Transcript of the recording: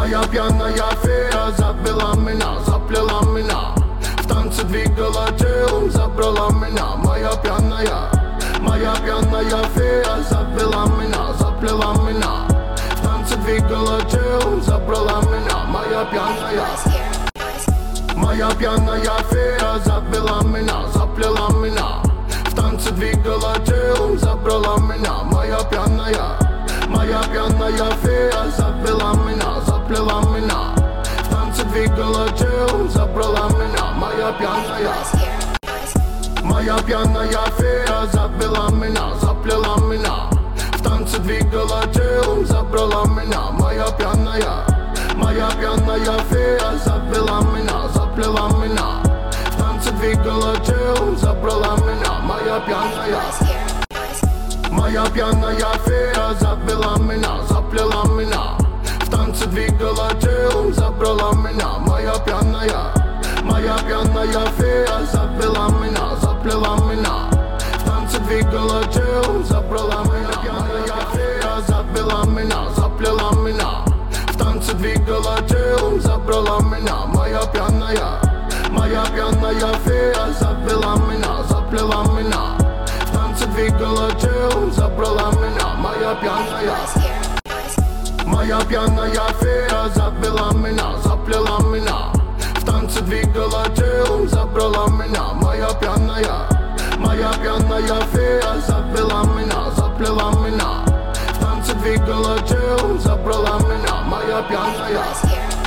Моя пьяная фея завела меня, заплела меня, в танце двигала телом, забрала меня. Моя пьяная фея завела меня, заплела меня, в танце двигала телом, забрала меня. Моя пьяная фея завела меня, заплела меня, в танце двигала телом, забрала меня. Моя пьяная фея завела меня, заплела меня, в танце двигала телом, забрала меня. Моя пьяная фея завела меня, заплела меня, в танце двигала телом, забрала меня. Моя пьяная фея завела меня, заплела меня, в танце двигала телом, забрала меня. Моя пьяная фея завела меня, заплела меня, в танце двигала телом, забрала меня. Моя пьяная фея завела меня, заплела меня, в танце двигала телом, забрала меня. Пьяная фея завела меня, заплела меня, в танце двигала телом, забрала меня. Моя пьяная фея завела меня, заплела меня, в танце двигала телом, забрала меня. Моя пьяная фея завела меня, заплела меня, в танце двигала телом, забрала меня. Моя пьяная фея завела меня, заплела меня, в танце двигала телом, забрала меня. Моя пьяная